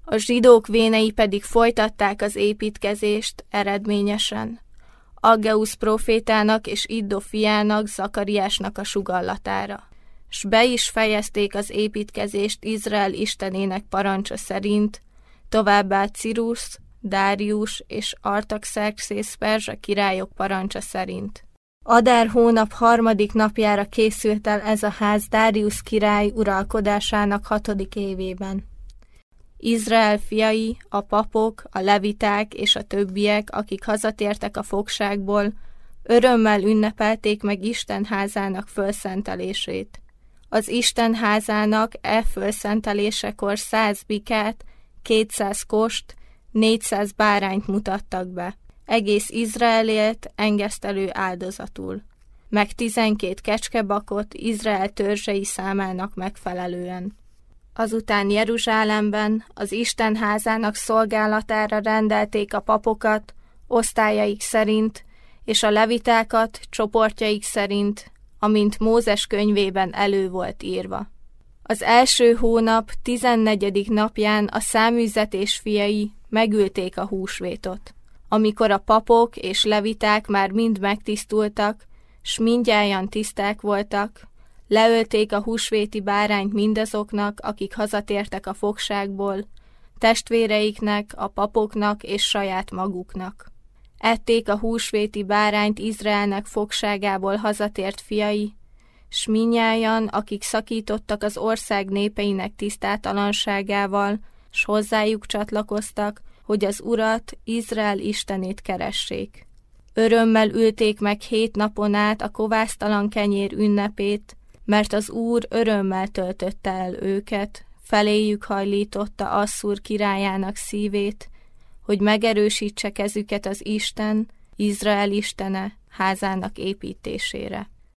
A zsidók vénei pedig folytatták az építkezést eredményesen, Aggeusz prófétának és Iddo fiának, Zakariásnak a sugallatára. S be is fejezték az építkezést Izrael istenének parancsa szerint, továbbá Cirusz, Dárius és Artaxerxész perzsa királyok parancsa szerint. Adár hónap 3. napjára készült el ez a ház Dárius király uralkodásának 6. évében. Izrael fiai, a papok, a leviták és a többiek, akik hazatértek a fogságból, örömmel ünnepelték meg Isten házának fölszentelését. Az Isten házának fölszentelésekor 100 bikát, 200 kost, 400 bárányt mutattak be, egész Izraelért engesztelő áldozatul, meg 12 kecskebakot Izrael törzsei számának megfelelően. Azután Jeruzsálemben az Isten házának szolgálatára rendelték a papokat osztályaik szerint, és a levitákat csoportjaik szerint, amint Mózes könyvében elő volt írva. Az első hónap 14. napján a száműzetés fiai megülték a húsvétot. Amikor a papok és leviták már mind megtisztultak, s mindnyájan tiszták voltak, leölték a húsvéti bárányt mindazoknak, akik hazatértek a fogságból, testvéreiknek, a papoknak és saját maguknak. Ették a húsvéti bárányt Izraelnek fogságából hazatért fiai, s mindnyájan, akik szakítottak az ország népeinek tisztátalanságával, s hozzájuk csatlakoztak, hogy az Urat, Izrael istenét keressék. Örömmel ülték meg 7 napon át a kovásztalan kenyér ünnepét, mert az Úr örömmel töltötte el őket, feléjük hajlította Asszúr királyának szívét, hogy megerősítse kezüket az Isten, Izrael istene házának építésére.